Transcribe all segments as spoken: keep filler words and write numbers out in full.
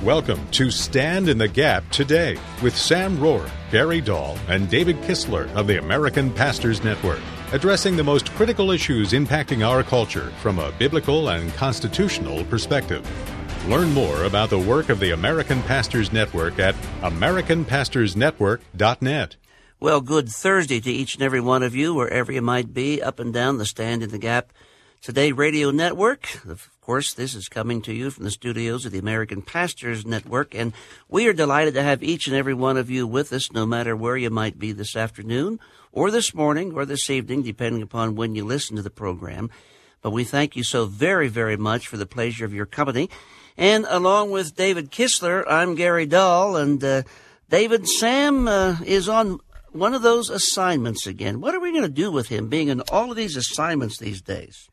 Welcome to Stand in the Gap today with Sam Rohr, Gary Dahl, and David Kistler of the American Pastors Network, addressing the most critical issues impacting our culture from a biblical and constitutional perspective. Learn more about the work of the American Pastors Network at american pastors network dot net. Well, good Thursday to each and every one of you, wherever you might be, up and down the Stand in the Gap Today Radio Network. Of course, this is coming to you from the studios of the American Pastors Network, and we are delighted to have each and every one of you with us, no matter where you might be this afternoon, or this morning, or this evening, depending upon when you listen to the program. But we thank you so very, very much for the pleasure of your company. And along with David Kistler, I'm Gary Dahl, and uh, David, Sam uh, is on one of those assignments again. What are we going to do with him being in all of these assignments these days?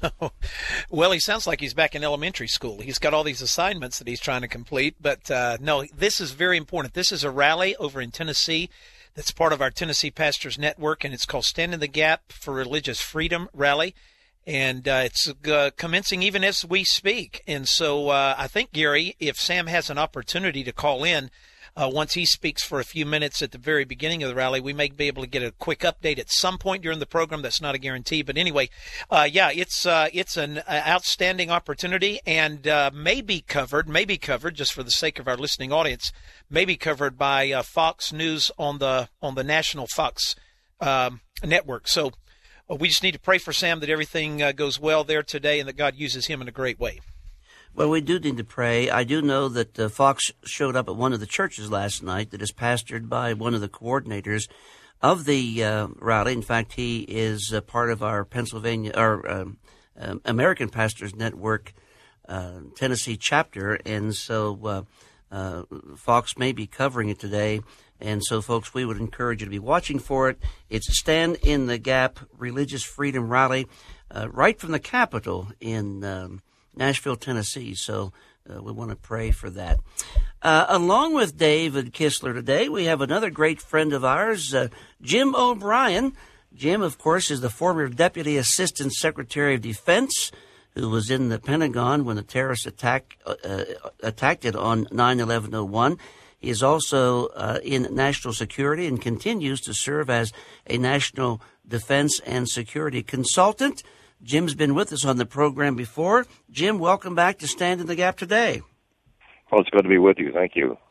Well, he sounds like he's back in elementary school. He's got all these assignments that he's trying to complete. But uh, no, this is very important. This is a rally over in Tennessee that's part of our Tennessee Pastors Network, and it's called Stand in the Gap for Religious Freedom Rally. And uh, it's uh, commencing even as we speak. And so uh, I think, Gary, if Sam has an opportunity to call in, Uh, once he speaks for a few minutes at the very beginning of the rally, we may be able to get a quick update at some point during the program. That's not a guarantee. But anyway, uh, yeah, it's uh, it's an uh, outstanding opportunity, and uh, may be covered, may be covered, just for the sake of our listening audience, may be covered by uh, Fox News on the on the national Fox um, network. So uh, we just need to pray for Sam that everything uh, goes well there today and that God uses him in a great way. Well, we do need to pray. I do know that uh, Fox showed up at one of the churches last night that is pastored by one of the coordinators of the uh, rally. In fact, he is uh, part of our Pennsylvania, our um, um, American Pastors Network uh, Tennessee chapter, and so uh, uh, Fox may be covering it today. And so, folks, we would encourage you to be watching for it. It's a Stand in the Gap Religious Freedom Rally uh, right from the Capitol in um Nashville, Tennessee, so uh, we want to pray for that. Uh, along with David Kistler today, we have another great friend of ours, uh, Jim O'Brien. Jim, of course, is the former Deputy Assistant Secretary of Defense who was in the Pentagon when the terrorists attack, uh, attacked it on nine eleven oh one. He is also uh, in national security and continues to serve as a national defense and security consultant. Jim's been with us on the program before. Jim, welcome back to Stand in the Gap today. Well, it's good to be with you. Thank you.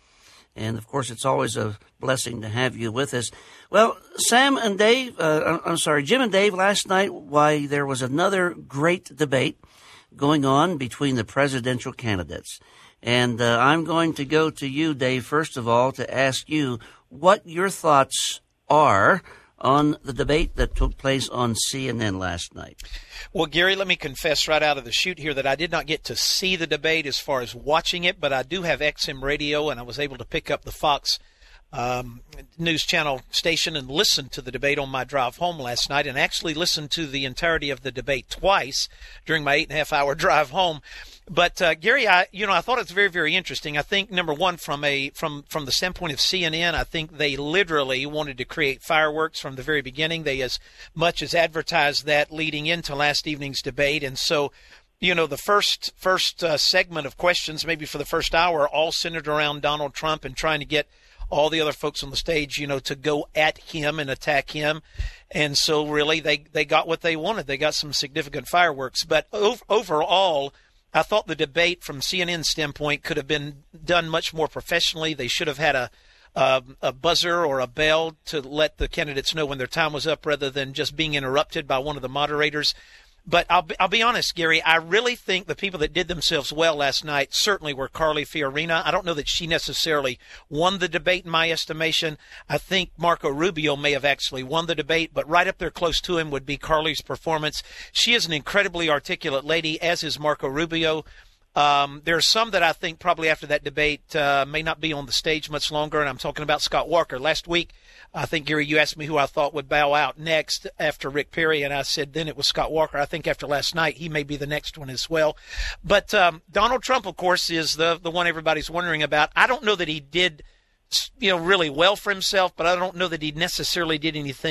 And, of course, it's always a blessing to have you with us. Well, Sam and Dave, uh, I'm sorry, Jim and Dave, last night, why, there was another great debate going on between the presidential candidates. And uh, I'm going to go to you, Dave, first of all, to ask you what your thoughts are on the debate that took place on C N N last night. Well, Gary, let me confess right out of the chute here that I did not get to see the debate as far as watching it, but I do have X M radio, and I was able to pick up the Fox um, News Channel station and listen to the debate on my drive home last night, and actually listened to the entirety of the debate twice during my eight and a half hour drive home. But uh, Gary, I you know I thought it's very, very interesting. I think number one, from a from from the standpoint of C N N, I think they literally wanted to create fireworks from the very beginning. They as much as advertised that leading into last evening's debate, and so you know the first first uh, segment of questions, maybe for the first hour, all centered around Donald Trump and trying to get all the other folks on the stage, you know, to go at him and attack him. And so really they, they got what they wanted. They got some significant fireworks. But ov- overall, I thought the debate from C N N's standpoint could have been done much more professionally. They should have had a, a, a buzzer or a bell to let the candidates know when their time was up rather than just being interrupted by one of the moderators. But I'll be, I'll be honest, Gary, I really think the people that did themselves well last night certainly were Carly Fiorina. I don't know that she necessarily won the debate in my estimation. I think Marco Rubio may have actually won the debate, but right up there close to him would be Carly's performance. She is an incredibly articulate lady, as is Marco Rubio. Um, there are some that I think probably after that debate uh, may not be on the stage much longer, and I'm talking about Scott Walker. Last week, I think, Gary, you asked me who I thought would bow out next after Rick Perry, and I said then it was Scott Walker. I think after last night, he may be the next one as well. But um, Donald Trump, of course, is the the one everybody's wondering about. I don't know that he did, you know, really well for himself, but I don't know that he necessarily did anything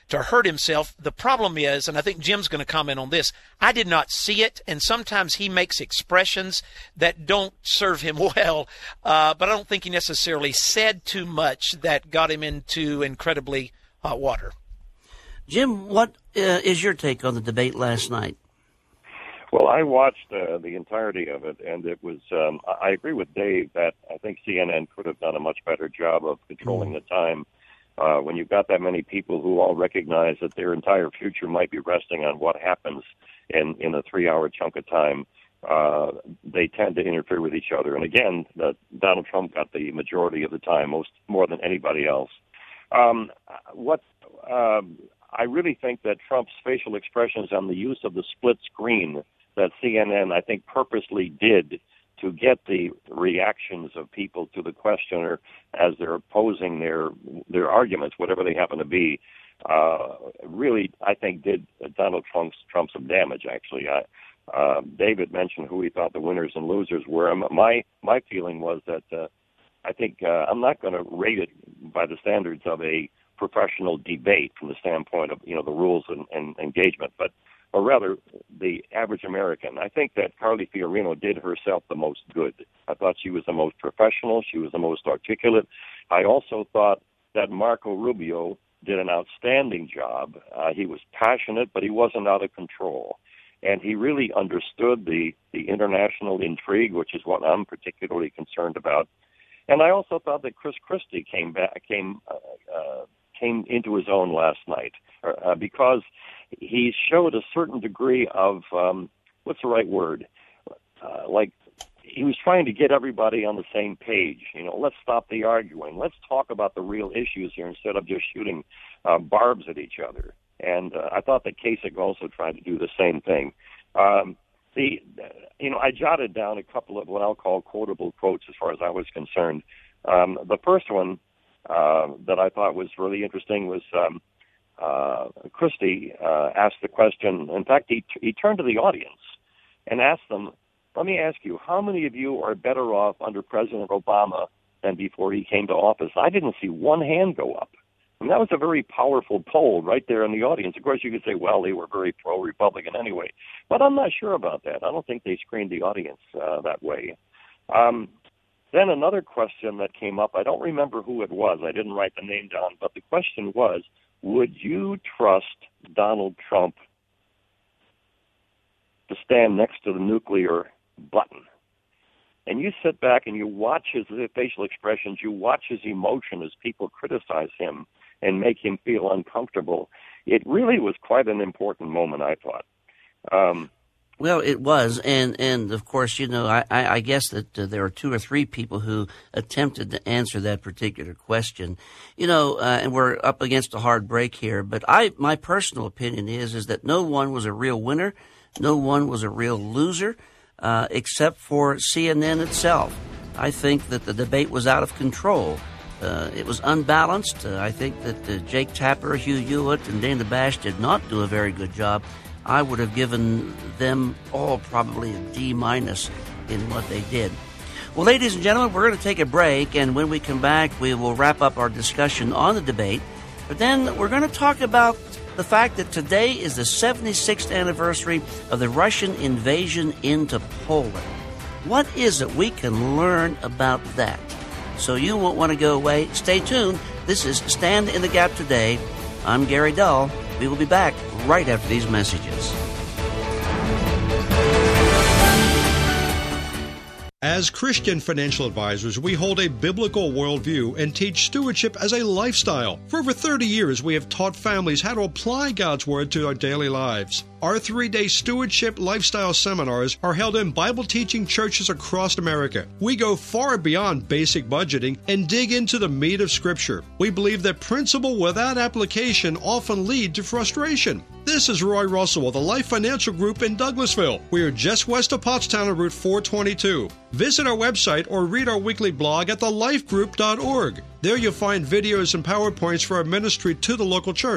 to hurt himself. The problem is, and I think Jim's going to comment on this, I did not see it, and sometimes he makes expressions that don't serve him well, uh, but I don't think he necessarily said too much that got him into incredibly hot water. Jim, what uh, is your take on the debate last night? Well, I watched uh, the entirety of it, and it was, um, I agree with Dave that I think C N N could have done a much better job of controlling mm. the time. Uh, when you've got that many people who all recognize that their entire future might be resting on what happens in, in a three-hour chunk of time, uh, they tend to interfere with each other. And again, the, Donald Trump got the majority of the time, most more than anybody else. Um, what um, I really think that Trump's facial expressions on the use of the split screen that C N N, I think, purposely did to get the reactions of people to the questioner as they're posing their their arguments, whatever they happen to be, uh, really, I think, did Donald Trump's, Trump some damage, actually. I, uh, David mentioned who he thought the winners and losers were. My, my feeling was that uh, I think uh, I'm not going to rate it by the standards of a professional debate from the standpoint of, you know, the rules and, and engagement, but or rather the average American. I think that Carly Fiorina did herself the most good. I thought she was the most professional. She was the most articulate. I also thought that Marco Rubio did an outstanding job. Uh, he was passionate, but he wasn't out of control. And he really understood the, the international intrigue, which is what I'm particularly concerned about. And I also thought that Chris Christie came back, came, uh, uh, came into his own last night uh, because he showed a certain degree of, um, what's the right word? Uh, like he was trying to get everybody on the same page. You know, let's stop the arguing. Let's talk about the real issues here instead of just shooting uh, barbs at each other. And uh, I thought that Kasich also tried to do the same thing. Um, the, you know, I jotted down a couple of what I'll call quotable quotes as far as I was concerned. Um, the first one uh, that I thought was really interesting was um, uh, Christie uh, asked the question. In fact, he, he turned to the audience and asked them, let me ask you, how many of you are better off under President Obama than before he came to office? I didn't see one hand go up. I mean, that was a very powerful poll right there in the audience. Of course, you could say, well, they were very pro-Republican anyway. But I'm not sure about that. I don't think they screened the audience uh, that way. Um, then another question that came up, I don't remember who it was. I didn't write the name down. But the question was, would you trust Donald Trump to stand next to the nuclear button? And you sit back and you watch his facial expressions, you watch his emotion as people criticize him and make him feel uncomfortable. It really was quite an important moment, I thought. Um, well, it was, and, and of course, you know, I, I guess that uh, there are two or three people who attempted to answer that particular question. You know, uh, and we're up against a hard break here, but I, my personal opinion is, is that no one was a real winner, no one was a real loser, uh, except for C N N itself. I think that the debate was out of control. Uh, it was unbalanced. Uh, I think that uh, Jake Tapper, Hugh Hewitt, and Dana Bash did not do a very good job. I would have given them all probably a D minus in what they did. Well, ladies and gentlemen, we're going to take a break, and when we come back, we will wrap up our discussion on the debate. But then we're going to talk about the fact that today is the seventy-sixth anniversary of the Russian invasion into Poland. What is it we can learn about that? So you won't want to go away. Stay tuned. This is Stand in the Gap Today. I'm Gary Dull. We will be back right after these messages. As Christian financial advisors, we hold a biblical worldview and teach stewardship as a lifestyle. For over thirty years, we have taught families how to apply God's Word to our daily lives. Our three-day stewardship lifestyle seminars are held in Bible-teaching churches across America. We go far beyond basic budgeting and dig into the meat of Scripture. We believe that principle without application often lead to frustration. This is Roy Russell of the Life Financial Group in Douglasville. We are just west of Pottstown on Route four twenty-two. Visit our website or read our weekly blog at the life group dot org. There you'll find videos and PowerPoints for our ministry to the local church.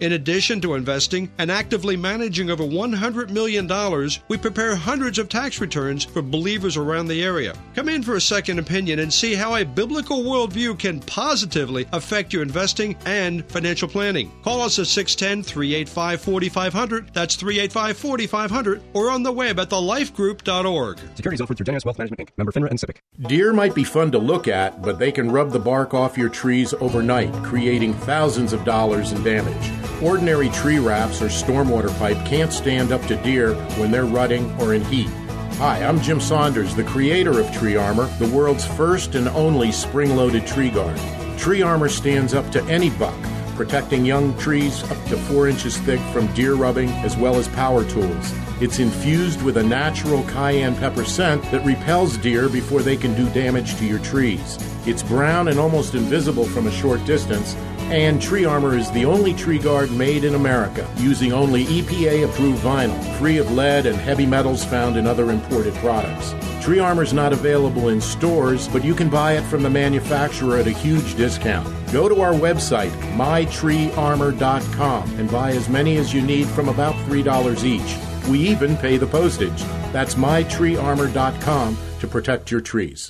In addition to investing and actively managing over one hundred million dollars, we prepare hundreds of tax returns for believers around the area. Come in for a second opinion and see how a biblical worldview can positively affect your investing and financial planning. Call us at six one zero, three eight five, four five zero zero. That's three eight five, four five zero zero, or on the web at the life group dot org. Securities offered through Genesis Wealth Management, Incorporated. Member FINRA and SIPC. Deer might be fun to look at, but they can rub the bark off your trees overnight, creating thousands of dollars in damage. Ordinary tree wraps or stormwater pipe can't stand up to deer when they're rutting or in heat. Hi, I'm Jim Saunders, the creator of Tree Armor, the world's first and only spring-loaded tree guard. Tree Armor stands up to any buck, protecting young trees up to four inches thick from deer rubbing as well as power tools. It's infused with a natural cayenne pepper scent that repels deer before they can do damage to your trees. It's brown and almost invisible from a short distance, and Tree Armor is the only tree guard made in America, using only E P A-approved vinyl, free of lead and heavy metals found in other imported products. Tree Armor is not available in stores, but you can buy it from the manufacturer at a huge discount. Go to our website, my tree armor dot com, and buy as many as you need from about three dollars each. We even pay the postage. That's my tree armor dot com to protect your trees.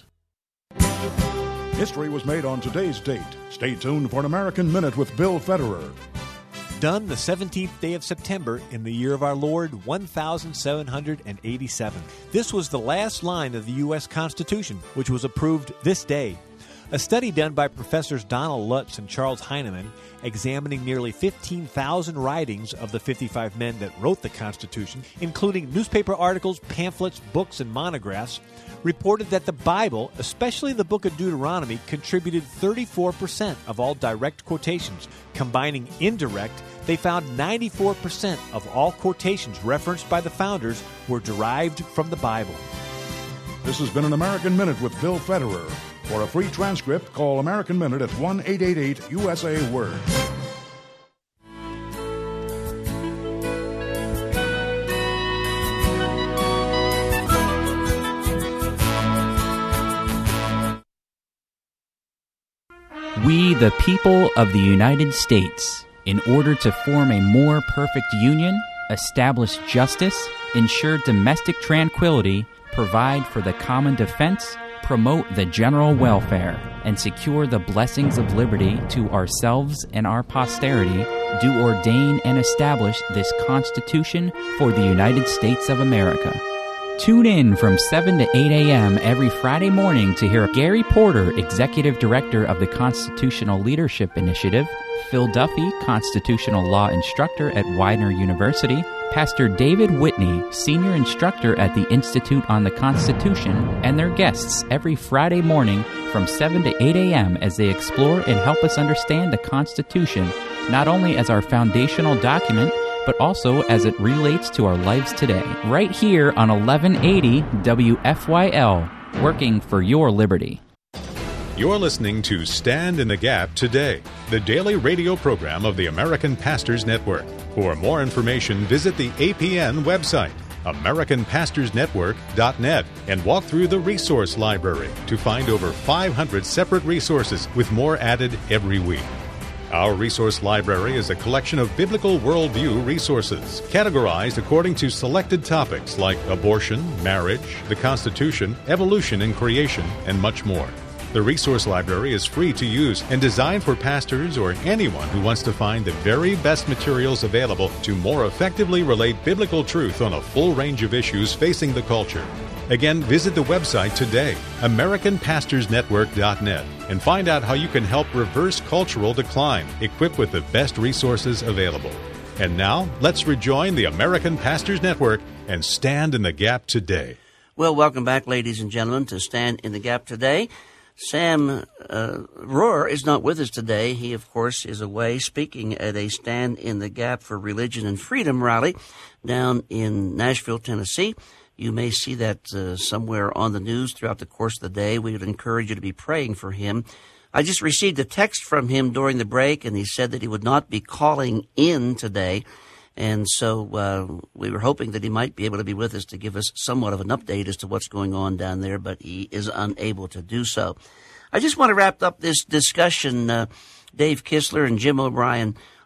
History was made on today's date. Stay tuned for an American Minute with Bill Federer. Done the seventeenth day of September in the year of our Lord, one thousand seven hundred eighty-seven. This was the last line of the U S Constitution, which was approved this day. A study done by Professors Donald Lutz and Charles Heinemann, examining nearly fifteen thousand writings of the fifty-five men that wrote the Constitution, including newspaper articles, pamphlets, books, and monographs, reported that the Bible, especially the book of Deuteronomy, contributed thirty-four percent of all direct quotations. Combining indirect, they found ninety-four percent of all quotations referenced by the founders were derived from the Bible. This has been an American Minute with Bill Federer. For a free transcript, call American Minute at one eight eight eight U S A Word. We, the people of the United States, in order to form a more perfect union, establish justice, ensure domestic tranquility, provide for the common defense, promote the general welfare, and secure the blessings of liberty to ourselves and our posterity, do ordain and establish this Constitution for the United States of America. Tune in from seven to eight a.m. every Friday morning to hear Gary Porter, Executive Director of the Constitutional Leadership Initiative, Phil Duffy, Constitutional Law Instructor at Widener University, Pastor David Whitney, Senior Instructor at the Institute on the Constitution, and their guests every Friday morning from seven to eight a.m. as they explore and help us understand the Constitution, not only as our foundational document, but also as it relates to our lives today. Right here on eleven eighty W F Y L, working for your liberty. You're listening to Stand in the Gap Today, the daily radio program of the American Pastors Network. For more information, visit the A P N website, American Pastors Network dot net, and walk through the resource library to find over five hundred separate resources with more added every week. Our resource library is a collection of biblical worldview resources, categorized according to selected topics like abortion, marriage, the Constitution, evolution and creation, and much more. The resource library is free to use and designed for pastors or anyone who wants to find the very best materials available to more effectively relate biblical truth on a full range of issues facing the culture. Again, visit the website today, American Pastors Network dot net, and find out how you can help reverse cultural decline, equipped with the best resources available. And now, let's rejoin the American Pastors Network and stand in the gap today. Well, welcome back, ladies and gentlemen, to Stand in the Gap Today. Sam uh, Rohrer is not with us today. He, of course, is away speaking at a Stand in the Gap for Religion and Freedom rally down in Nashville, Tennessee. You may see that uh, somewhere on the news throughout the course of the day. We would encourage you to be praying for him. I just received a text from him during the break, and he said that he would not be calling in today. And so uh, we were hoping that he might be able to be with us to give us somewhat of an update as to what's going on down there, but he is unable to do so. I just want to wrap up this discussion. Uh, Dave Kistler and Jim O'Brien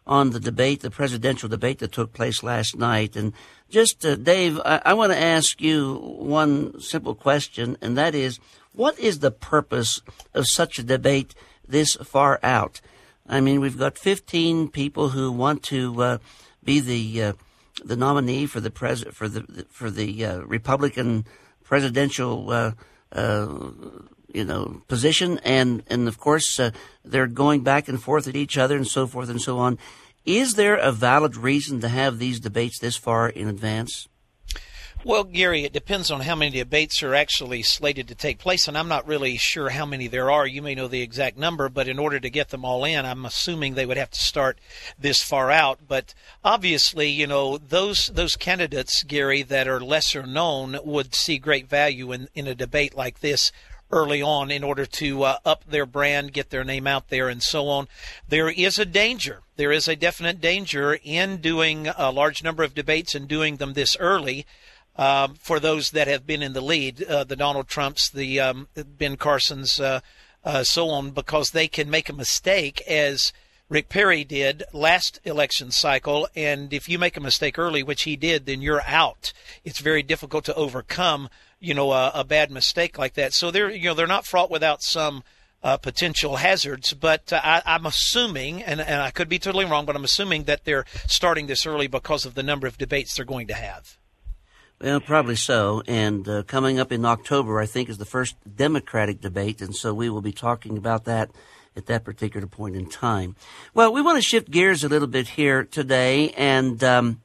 on the debate, the presidential debate that took place last night. And just, uh, Dave, I, I want to ask you one simple question, and that is, what is the purpose of such a debate this far out? I mean, we've got fifteen people who want to uh, be the uh, the nominee for the pres for the for the uh, Republican presidential uh, uh, you know position, and and of course uh, they're going back and forth at each other and so forth and so on. Is there a valid reason to have these debates this far in advance? Well, Gary, it depends on how many debates are actually slated to take place, and I'm not really sure how many there are. You may know the exact number, but in order to get them all in, I'm assuming they would have to start this far out. But obviously, you know, those those candidates, Gary, that are lesser known would see great value in, in a debate like this early on in order to uh, up their brand, get their name out there, and so on. There is a danger. There is a definite danger in doing a large number of debates and doing them this early. Um, for those that have been in the lead, uh, the Donald Trumps, the um, Ben Carsons, uh, uh, so on, because they can make a mistake, as Rick Perry did last election cycle. And if you make a mistake early, which he did, then you're out. It's very difficult to overcome, you know, a, a bad mistake like that. So they're, you know, they're not fraught without some uh, potential hazards. But uh, I, I'm assuming, and, and I could be totally wrong, but I'm assuming that they're starting this early because of the number of debates they're going to have. Well, probably so. And uh, coming up in October, I think, is the first Democratic debate, and so we will be talking about that at that particular point in time. Well, we want to shift gears a little bit here today and um,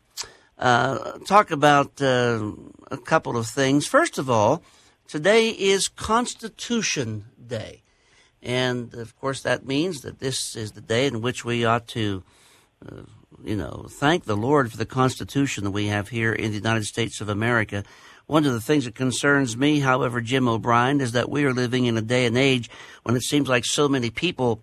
uh, talk about uh, a couple of things. First of all, today is Constitution Day. And, of course, that means that this is the day in which we ought to uh, you know, thank the Lord for the Constitution that we have here in the United States of America. One of the things that concerns me, however, Jim O'Brien, is that we are living in a day and age when it seems like so many people,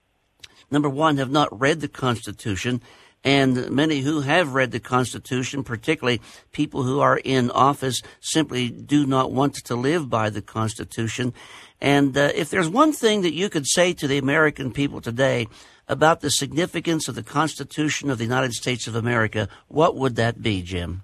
number one, have not read the Constitution, and many who have read the Constitution, particularly people who are in office, simply do not want to live by the Constitution. And uh, if there's one thing that you could say to the American people today about the significance of the Constitution of the United States of America, what would that be, Jim?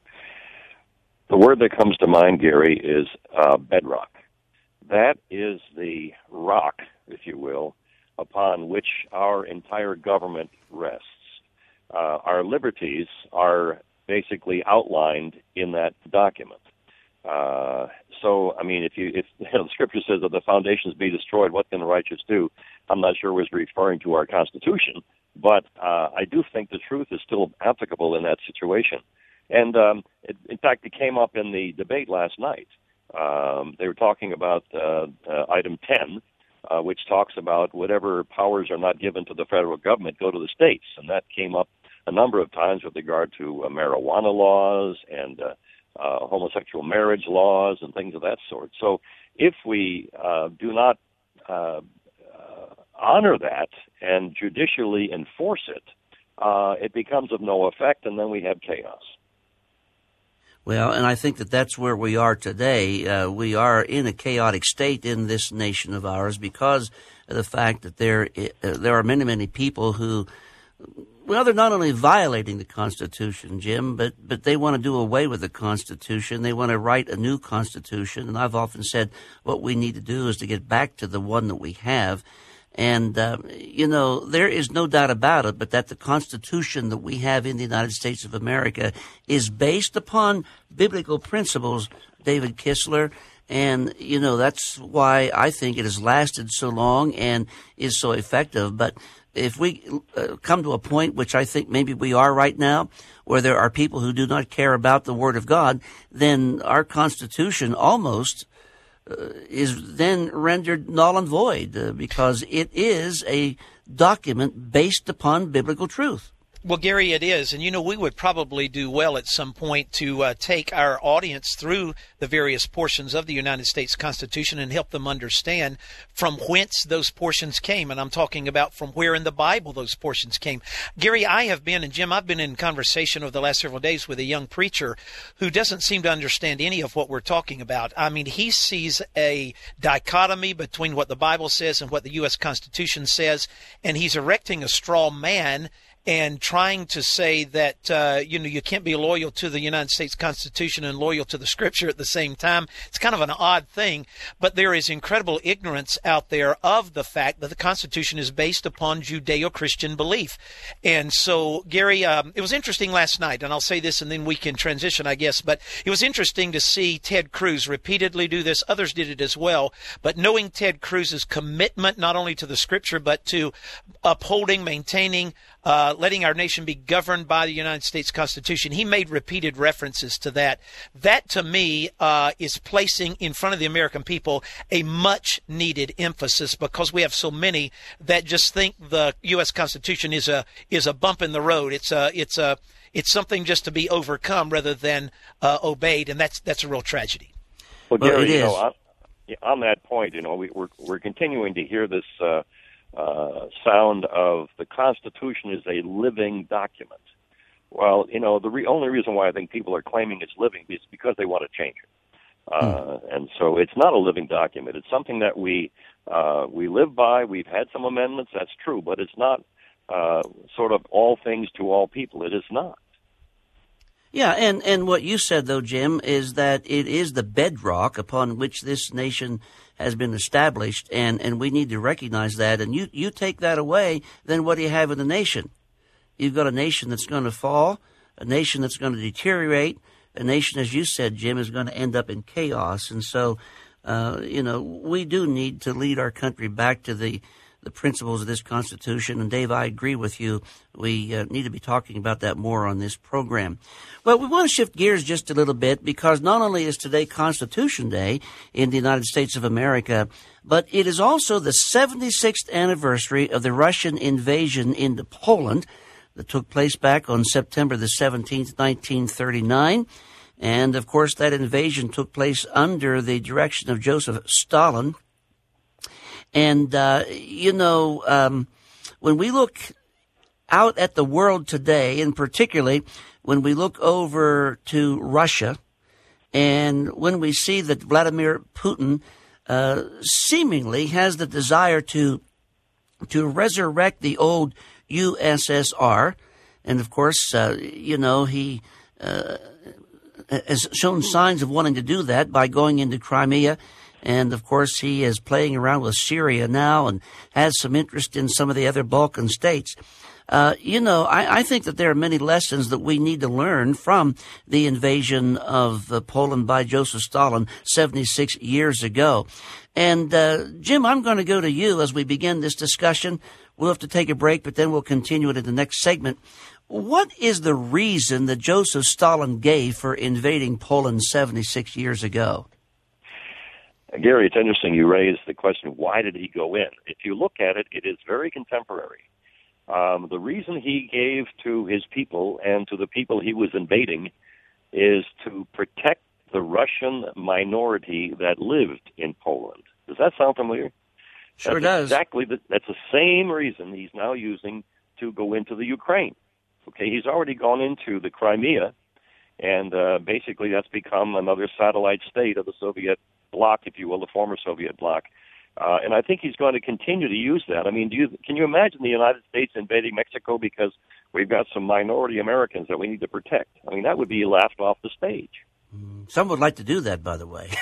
The word that comes to mind, Gary, is uh, bedrock. That is the rock, if you will, upon which our entire government rests. Uh, our liberties are basically outlined in that document. Uh, so, I mean, if you, if you know, the scripture says that the foundations be destroyed, what can the righteous do? I'm not sure it was referring to our Constitution, but uh, I do think the truth is still applicable in that situation. And, um, it, in fact, it came up in the debate last night. Um, they were talking about uh, uh, item ten, uh, which talks about whatever powers are not given to the federal government go to the states. And that came up a number of times with regard to uh, marijuana laws and uh, Uh, homosexual marriage laws and things of that sort. So if we uh, do not uh, uh, honor that and judicially enforce it, uh, it becomes of no effect, and then we have chaos. Well, and I think that that's where we are today. Uh, we are in a chaotic state in this nation of ours because of the fact that there uh, there are many, many people who, well, they're not only violating the Constitution, Jim, but, but they want to do away with the Constitution. They want to write a new Constitution. And I've often said what we need to do is to get back to the one that we have. And, uh, you know, there is no doubt about it, but that the Constitution that we have in the United States of America is based upon biblical principles, David Kistler. And, you know, that's why I think it has lasted so long and is so effective. But if we uh, come to a point, which I think maybe we are right now, where there are people who do not care about the Word of God, then our Constitution almost uh, is then rendered null and void uh, because it is a document based upon biblical truth. Well, Gary, it is. And, you know, we would probably do well at some point to uh, take our audience through the various portions of the United States Constitution and help them understand from whence those portions came. And I'm talking about from where in the Bible those portions came. Gary, I have been, and Jim, I've been in conversation over the last several days with a young preacher who doesn't seem to understand any of what we're talking about. I mean, he sees a dichotomy between what the Bible says and what the U S Constitution says, and he's erecting a straw man and trying to say that, uh, you know, you can't be loyal to the United States Constitution and loyal to the Scripture at the same time. It's kind of an odd thing, but there is incredible ignorance out there of the fact that the Constitution is based upon Judeo-Christian belief. And so, Gary, um, it was interesting last night, and I'll say this and then we can transition, I guess, but it was interesting to see Ted Cruz repeatedly do this. Others did it as well. But knowing Ted Cruz's commitment not only to the Scripture, but to upholding, maintaining, uh, letting our nation be governed by the United States Constitution, he made repeated references to that. That, to me, uh, is placing in front of the American people a much-needed emphasis, because we have so many that just think the U S Constitution is a is a bump in the road. It's a it's a it's something just to be overcome rather than uh, obeyed, and that's that's a real tragedy. Well, Gary, well, it you is. know, on, on that point, you know, we, we're we're continuing to hear this uh, uh, sound of the Constitution is a living document. Well, you know, the re- only reason why I think people are claiming it's living is because they want to change it. Uh, and so it's not a living document. It's something that we uh, we live by. We've had some amendments, that's true, but it's not uh, sort of all things to all people. It is not. Yeah, and, and what you said, though, Jim, is that it is the bedrock upon which this nation has been established, and, and we need to recognize that. And you, you take that away, then what do you have in the nation? You've got a nation that's going to fall, a nation that's going to deteriorate, a nation, as you said, Jim, is going to end up in chaos. And so, uh, you know, we do need to lead our country back to the, the principles of this Constitution. And, Dave, I agree with you. We uh, need to be talking about that more on this program. Well, we want to shift gears just a little bit, because not only is today Constitution Day in the United States of America, but it is also the seventy-sixth anniversary of the Russian invasion into Poland that took place back on September the seventeenth, nineteen thirty-nine. And, of course, that invasion took place under the direction of Joseph Stalin. And, uh, you know, um, when we look out at the world today, and particularly when we look over to Russia, and when we see that Vladimir Putin uh, seemingly has the desire to to resurrect the old U S S R, and of course, uh, you know, he uh, has shown signs of wanting to do that by going into Crimea, and of course, he is playing around with Syria now and has some interest in some of the other Balkan states. Uh, you know, I, I think that there are many lessons that we need to learn from the invasion of uh, Poland by Joseph Stalin seventy-six years ago. And, uh, Jim, I'm going to go to you as we begin this discussion. We'll have to take a break, but then we'll continue it in the next segment. What is the reason that Joseph Stalin gave for invading Poland seventy-six years ago? Gary, it's interesting you raised the question, why did he go in? If you look at it, it is very contemporary. Um, the reason he gave to his people and to the people he was invading is to protect the Russian minority that lived in Poland. Does that sound familiar? Sure that's does. Exactly. The, that's the same reason he's now using to go into the Ukraine. Okay, he's already gone into the Crimea, and uh, basically that's become another satellite state of the Soviet bloc, if you will, the former Soviet bloc. Uh, and I think he's going to continue to use that. I mean, do you, can you imagine the United States invading Mexico because we've got some minority Americans that we need to protect? I mean, that would be laughed off the stage. Some would like to do that, by the way.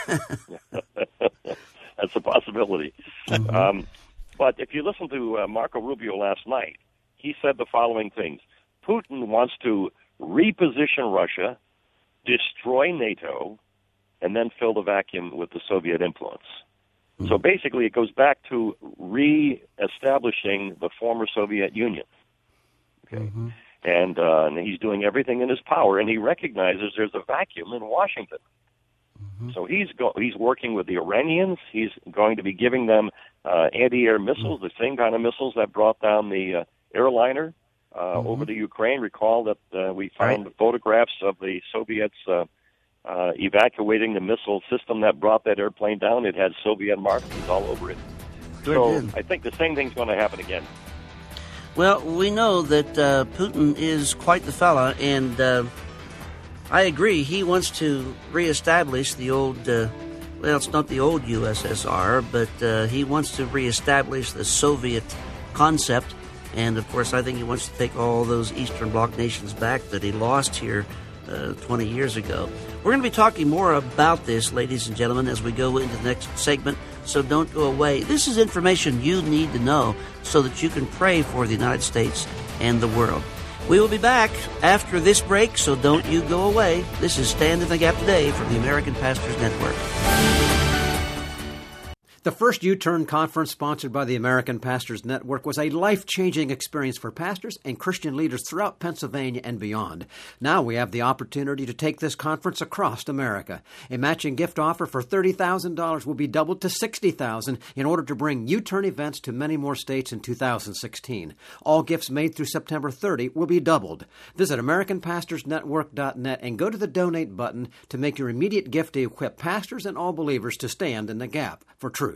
That's a possibility. Mm-hmm. Um, but if you listen to uh, Marco Rubio last night, he said the following things. Putin wants to reposition Russia, destroy NATO, and then fill the vacuum with the Soviet influence. So basically, it goes back to re-establishing the former Soviet Union. Okay, mm-hmm. and, uh, and he's doing everything in his power, and he recognizes there's a vacuum in Washington. Mm-hmm. So he's go- he's working with the Iranians. He's going to be giving them uh, anti-air missiles, mm-hmm. the same kind of missiles that brought down the uh, airliner uh, mm-hmm. over the Ukraine. Recall that uh, we found right. photographs of the Soviets Uh, Uh, evacuating the missile system that brought that airplane down. It had Soviet markings all over it. Sure so did. I think the same thing's going to happen again. Well, we know that uh, Putin is quite the fella, and uh, I agree. He wants to reestablish the old, uh, well, it's not the old U S S R, but uh, he wants to reestablish the Soviet concept And, of course, I think he wants to take all those Eastern Bloc nations back that he lost here uh, twenty years ago. We're going to be talking more about this, ladies and gentlemen, as we go into the next segment, so don't go away. This is information you need to know so that you can pray for the United States and the world. We will be back after this break, so don't you go away. This is Stand in the Gap Today from the American Pastors Network. The first U-Turn conference sponsored by the American Pastors Network was a life-changing experience for pastors and Christian leaders throughout Pennsylvania and beyond. Now we have the opportunity to take this conference across America. A matching gift offer for thirty thousand dollars will be doubled to sixty thousand dollars in order to bring U-Turn events to many more states in two thousand sixteen. All gifts made through September thirtieth will be doubled. Visit American Pastors Network dot net and go to the Donate button to make your immediate gift to equip pastors and all believers to stand in the gap for truth.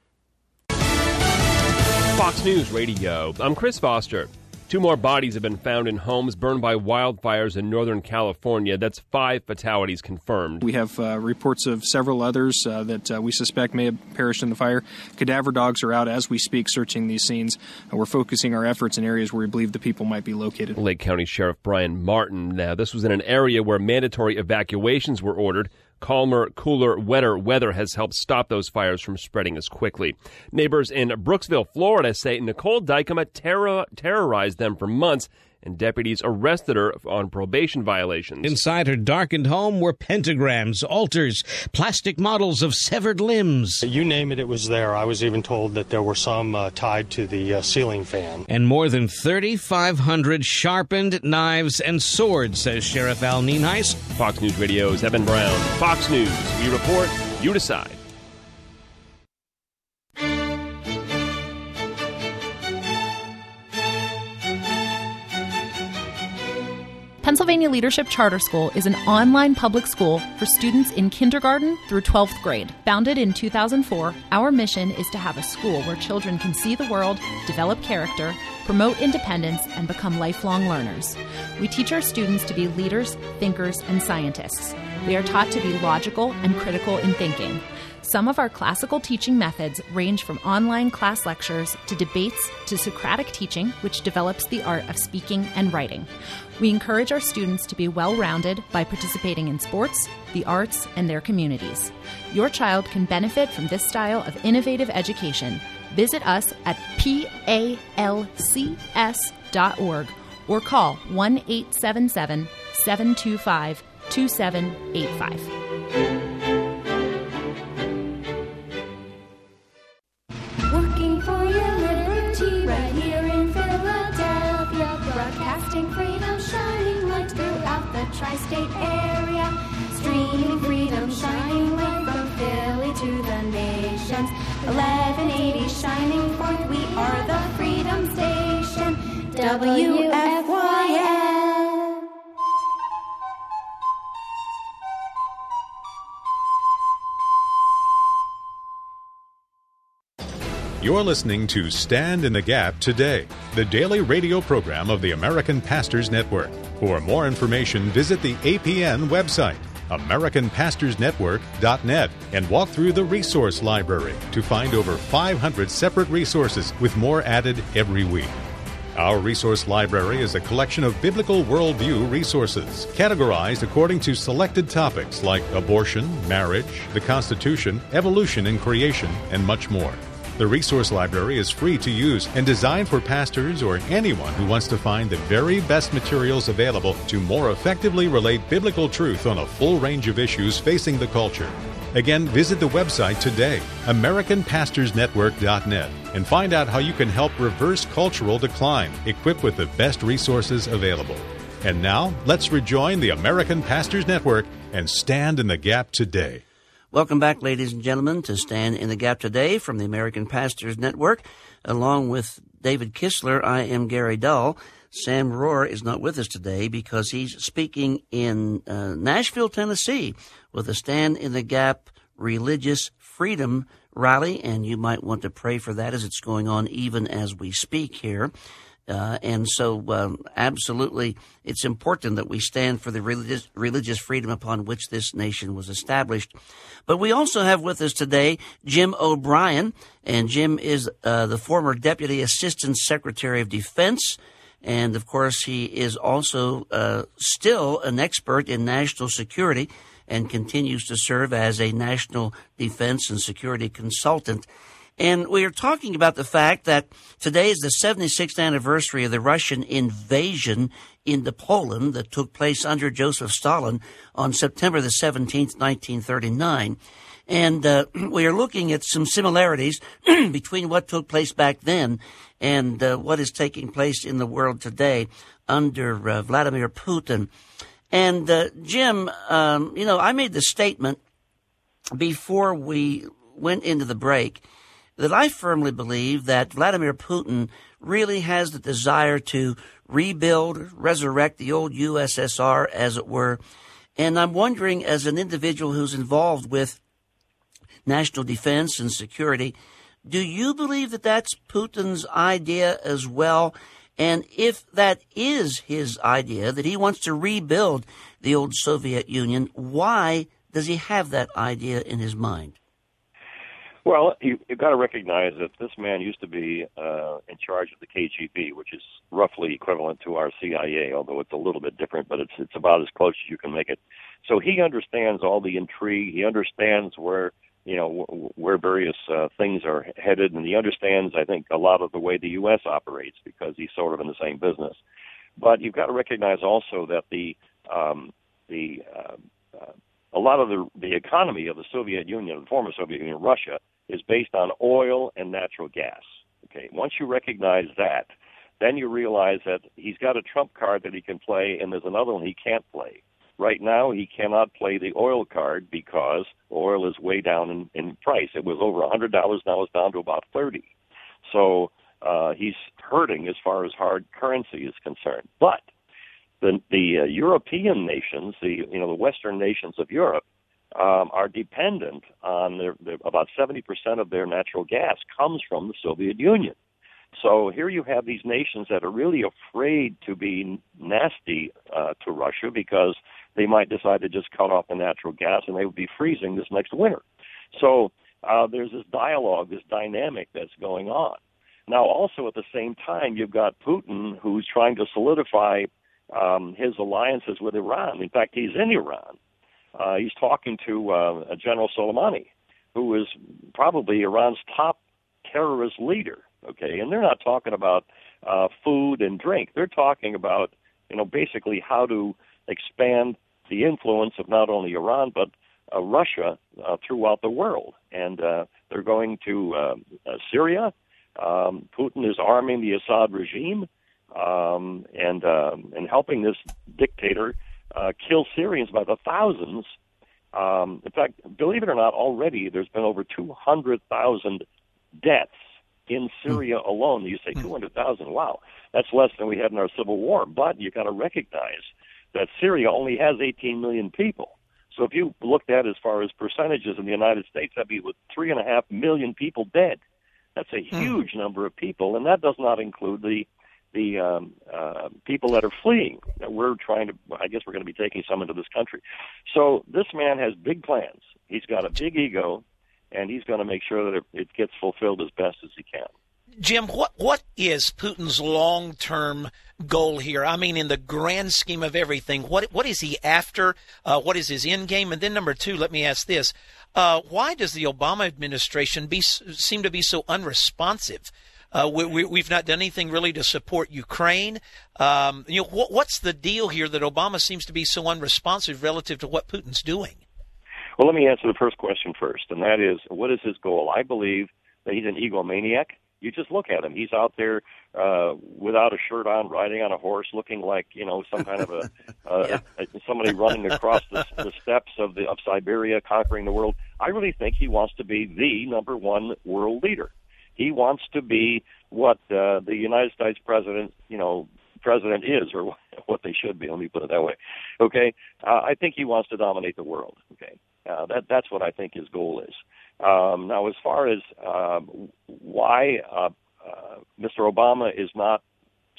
Fox News Radio. I'm Chris Foster. Two more bodies have been found in homes burned by wildfires in Northern California. That's five fatalities confirmed. We have uh, reports of several others uh, that uh, we suspect may have perished in the fire. Cadaver dogs are out as we speak searching these scenes. Uh, we're focusing our efforts in areas where we believe the people might be located. Lake County Sheriff Brian Martin. Now, this was in an area where mandatory evacuations were ordered. Calmer, cooler, wetter weather has helped stop those fires from spreading as quickly. Neighbors in Brooksville, Florida say Nicole Dykema terror- terrorized them for months, and deputies arrested her on probation violations. Inside her darkened home were pentagrams, altars, plastic models of severed limbs. You name it, it was there. I was even told that there were some uh, tied to the uh, ceiling fan. And more than thirty-five hundred sharpened knives and swords, says Sheriff Al Nienhuis. Fox News Radio's Evan Brown. Fox News. We report, you decide. Pennsylvania Leadership Charter School is an online public school for students in kindergarten through twelfth grade. Founded in two thousand four, our mission is to have a school where children can see the world, develop character, promote independence, and become lifelong learners. We teach our students to be leaders, thinkers, and scientists. They are taught to be logical and critical in thinking. Some of our classical teaching methods range from online class lectures to debates to Socratic teaching, which develops the art of speaking and writing. We encourage our students to be well-rounded by participating in sports, the arts, and their communities. Your child can benefit from this style of innovative education. Visit us at P A L C S dot org or call one eight seven seven, seven two five, two seven eight five. Working for your liberty right here in Philadelphia, broadcasting freedom, shining light throughout the tri-state area, streaming freedom, shining light from Philly to the nations. eleven eighty shining forth, we are the Freedom Station, W F Y L. You're listening to Stand in the Gap Today, the daily radio program of the American Pastors Network. For more information, visit the A P N website, American Pastors Network dot net, and walk through the resource library to find over five hundred separate resources with more added every week. Our resource library is a collection of biblical worldview resources, categorized according to selected topics like abortion, marriage, the Constitution, evolution and creation, and much more. The resource library is free to use and designed for pastors or anyone who wants to find the very best materials available to more effectively relate biblical truth on a full range of issues facing the culture. Again, visit the website today, American Pastors Network dot net, and find out how you can help reverse cultural decline, equipped with the best resources available. And now, let's rejoin the American Pastors Network and stand in the gap today. Welcome back, ladies and gentlemen, to Stand in the Gap Today from the American Pastors Network. Along with David Kistler, I am Gary Dull. Sam Rohr is not with us today because he's speaking in uh, Nashville, Tennessee, with a Stand in the Gap Religious Freedom Rally, and you might want to pray for that as it's going on even as we speak here. Uh, and so, um, absolutely, it's important that we stand for the religious, religious freedom upon which this nation was established. But we also have with us today Jim O'Brien, and Jim is uh, the former Deputy Assistant Secretary of Defense. And, of course, he is also uh, still an expert in national security and continues to serve as a national defense and security consultant. And we are talking about the fact that today is the seventy-sixth anniversary of the Russian invasion into Poland that took place under Joseph Stalin on September the seventeenth, nineteen thirty-nine. And uh, we are looking at some similarities between what took place back then and uh, what is taking place in the world today under uh, Vladimir Putin. And, uh, Jim, um, you know, I made the statement before we went into the break that I firmly believe that Vladimir Putin really has the desire to rebuild, resurrect the old U S S R, as it were. And I'm wondering, as an individual who's involved with national defense and security, do you believe that that's Putin's idea as well? And if that is his idea, that he wants to rebuild the old Soviet Union, why does he have that idea in his mind? Well, you, you've got to recognize that this man used to be uh, in charge of the K G B, which is roughly equivalent to our C I A, although it's a little bit different, but it's it's about as close as you can make it. So he understands all the intrigue. He understands where, you know, where various uh, things are headed, and he understands, I think, a lot of the way the U S operates because he's sort of in the same business. But you've got to recognize also that the um, the uh, uh, a lot of the the economy of the Soviet Union, the former Soviet Union, Russia, is based on oil and natural gas. Okay, once you recognize that, then you realize that he's got a trump card that he can play, and there's another one he can't play. Right now, he cannot play the oil card because oil is way down in, in price. It was over one hundred dollars, now it's down to about thirty dollars. So uh, he's hurting as far as hard currency is concerned. But the, the uh, European nations, the you know the Western nations of Europe, um, are dependent on their, their about seventy percent of their natural gas comes from the Soviet Union. So here you have these nations that are really afraid to be nasty uh, to Russia because they might decide to just cut off the natural gas and they would be freezing this next winter. So uh, there's this dialogue, this dynamic that's going on. Now, also at the same time, you've got Putin who's trying to solidify um, his alliances with Iran. In fact, he's in Iran. Uh, he's talking to uh, General Soleimani, who is probably Iran's top terrorist leader. Okay, and they're not talking about uh, food and drink. They're talking about, you know, basically how to expand the influence of not only Iran but uh, Russia uh, throughout the world. And uh, they're going to uh, uh, Syria. Um, Putin is arming the Assad regime um, and um, and helping this dictator uh, kill Syrians by the thousands. Um, in fact, believe it or not, already there's been over two hundred thousand deaths in Syria alone. You say two hundred thousand, wow, that's less than we had in our civil war. But you got to recognize that Syria only has eighteen million people. So if you looked at as far as percentages in the United States, that'd be with three and a half million people dead. That's a huge mm. number of people, and that does not include the the um, uh, people that are fleeing. We're trying to, I guess we're going to be taking some into this country. So this man has big plans. He's got a big ego, and he's going to make sure that it, it gets fulfilled as best as he can. Jim, what what is Putin's long-term goal here? I mean, in the grand scheme of everything, what what is he after? Uh, what is his end game? And then number two, let me ask this. Uh, why does the Obama administration be seem to be so unresponsive? Uh, we, we, we've not done anything really to support Ukraine. Um, you know, what, what's the deal here that Obama seems to be so unresponsive relative to what Putin's doing? Well, let me answer the first question first, and that is, what is his goal? I believe that he's an egomaniac. You just look at him. He's out there uh, without a shirt on, riding on a horse, looking like, you know, some kind of a, uh, yeah. a somebody running across the, the steppes of the of Siberia, conquering the world. I really think he wants to be the number one world leader. He wants to be what uh, the United States president, you know, president is, or what they should be. Let me put it that way. Okay, uh, I think he wants to dominate the world. Okay, uh, that that's what I think his goal is. Um, now, as far as um, why uh, uh, Mister Obama is not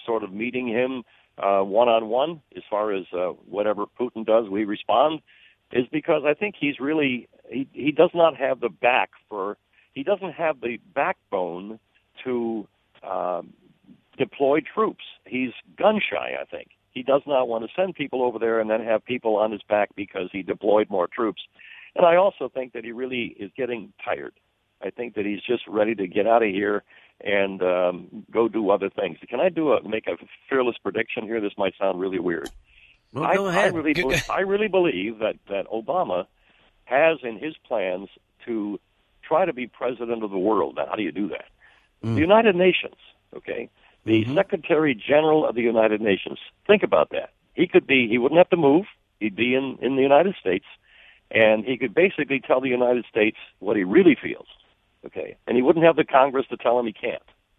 sort of meeting him uh, one-on-one as far as uh, whatever Putin does, we respond, is because I think he's really, he, he does not have the back for, he doesn't have the backbone to uh, deploy troops. He's gun-shy, I think. He does not want to send people over there and then have people on his back because he deployed more troops. And I also think that he really is getting tired. I think that he's just ready to get out of here and um, go do other things. Can I do a make a fearless prediction here? This might sound really weird. Well, I, go ahead. I really, be, I really believe that, that Obama has in his plans to try to be president of the world. Now, how do you do that? Mm. The United Nations, okay? The mm-hmm. Secretary General of the United Nations. Think about that. He could be, he wouldn't have to move. He'd be in, in the United States, and he could basically tell the United States what he really feels, okay? And he wouldn't have the Congress to tell him he can't.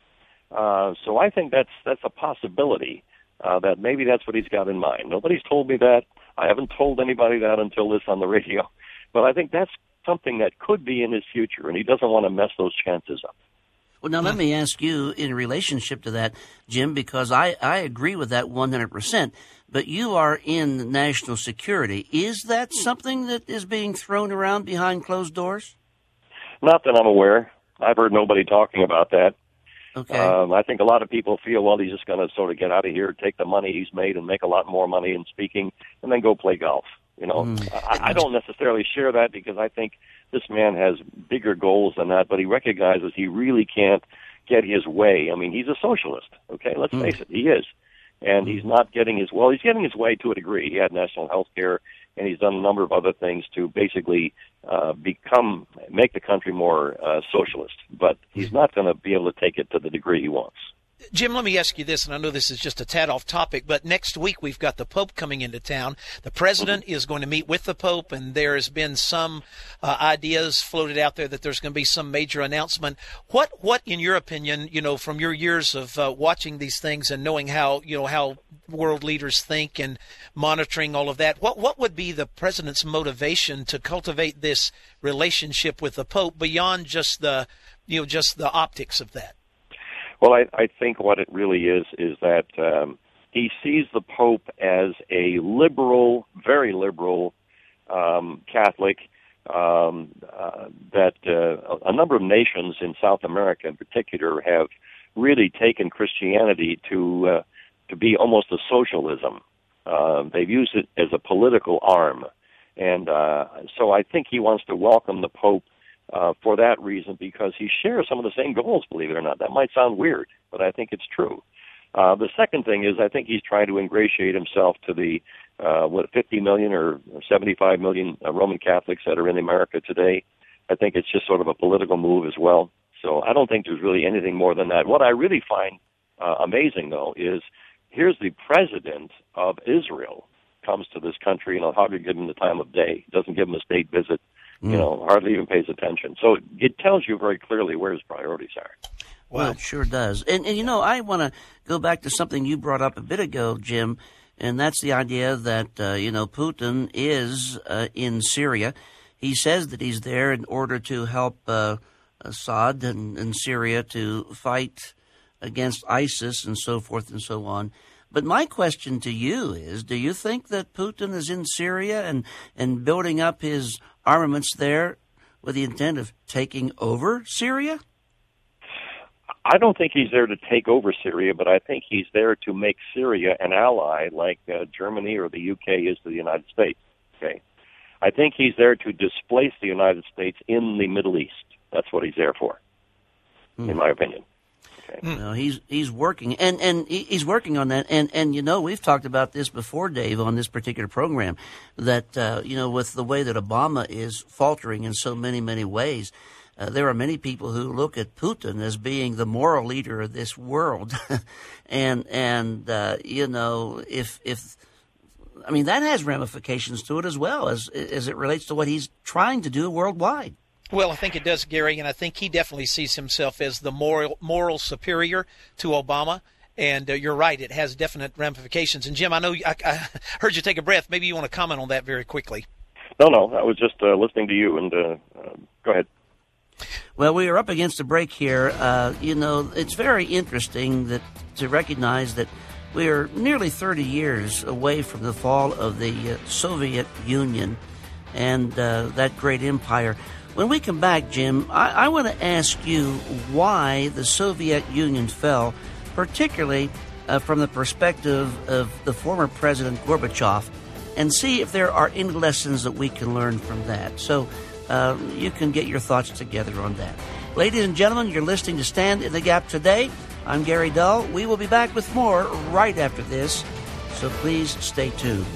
Uh, so I think that's that's a possibility, uh, that maybe that's what he's got in mind. Nobody's told me that. I haven't told anybody that until this on the radio. But I think that's something that could be in his future, and he doesn't want to mess those chances up. Well, now let me ask you in relationship to that, Jim, because I, I agree with that one hundred percent, but you are in national security. Is that something that is being thrown around behind closed doors? Not that I'm aware. I've heard nobody talking about that. Okay. Um, I think a lot of people feel, well, he's just going to sort of get out of here, take the money he's made and make a lot more money in speaking, and then go play golf. You know, mm. I, I don't necessarily share that because I think this man has bigger goals than that, but he recognizes he really can't get his way. I mean, he's a socialist, okay? Let's mm. face it, he is. And he's not getting his, well, he's getting his way to a degree. He had national health care, and he's done a number of other things to basically uh, become, make the country more uh, socialist. But he's not going to be able to take it to the degree he wants. Jim, let me ask you this, and I know this is just a tad off topic, but next week we've got the Pope coming into town. The President is going to meet with the Pope, and there has been some uh, ideas floated out there that there's going to be some major announcement. What, what, in your opinion, you know, from your years of uh, watching these things and knowing how, you know, how world leaders think and monitoring all of that, what, what would be the President's motivation to cultivate this relationship with the Pope beyond just the, you know, just the optics of that? Well, I, I think what it really is is that um, he sees the Pope as a liberal, very liberal um, Catholic, um, uh, that uh, a number of nations in South America in particular have really taken Christianity to uh, to be almost a socialism. Uh, they've used it as a political arm. And uh, so I think he wants to welcome the Pope Uh, for that reason, because he shares some of the same goals, believe it or not. That might sound weird, but I think it's true. Uh, the second thing is I think he's trying to ingratiate himself to the, uh, what, fifty million or seventy-five million uh, Roman Catholics that are in America today. I think it's just sort of a political move as well. So I don't think there's really anything more than that. What I really find uh, amazing, though, is here's the president of Israel comes to this country, and I'll hardly give him the time of day. Doesn't give him a state visit. You know, hardly even pays attention. So it tells you very clearly where his priorities are. Well, it sure does. And, and you know, I want to go back to something you brought up a bit ago, Jim, and that's the idea that, uh, you know, Putin is uh, in Syria. He says that he's there in order to help uh, Assad and, and Syria to fight against ISIS and so forth and so on. But my question to you is, do you think that Putin is in Syria and, and building up his armaments there with the intent of taking over Syria? I don't think he's there to take over Syria, but I think he's there to make Syria an ally like uh, Germany or the U K is to the United States. Okay, I think he's there to displace the United States in the Middle East. That's what he's there for, hmm. in my opinion. Okay. No, he's he's working, and and he's working on that, and and you know we've talked about this before, Dave, on this particular program, that uh, you know with the way that Obama is faltering in so many many ways, uh, there are many people who look at Putin as being the moral leader of this world, and and uh, you know if if I mean that has ramifications to it as well as as it relates to what he's trying to do worldwide. Well, I think it does, Gary, and I think he definitely sees himself as the moral moral superior to Obama. And uh, you're right, it has definite ramifications. And, Jim, I know I, I heard you take a breath. Maybe you want to comment on that very quickly. No, no, I was just uh, listening to you, and uh, uh, go ahead. Well, we are up against a break here. Uh, you know, it's very interesting that to recognize that we are nearly thirty years away from the fall of the uh, Soviet Union and uh, that great empire. When we come back, Jim, I, I want to ask you why the Soviet Union fell, particularly uh, from the perspective of the former President Gorbachev, and see if there are any lessons that we can learn from that. So uh, you can get your thoughts together on that. Ladies and gentlemen, you're listening to Stand in the Gap today. I'm Gary Dull. We will be back with more right after this, so please stay tuned.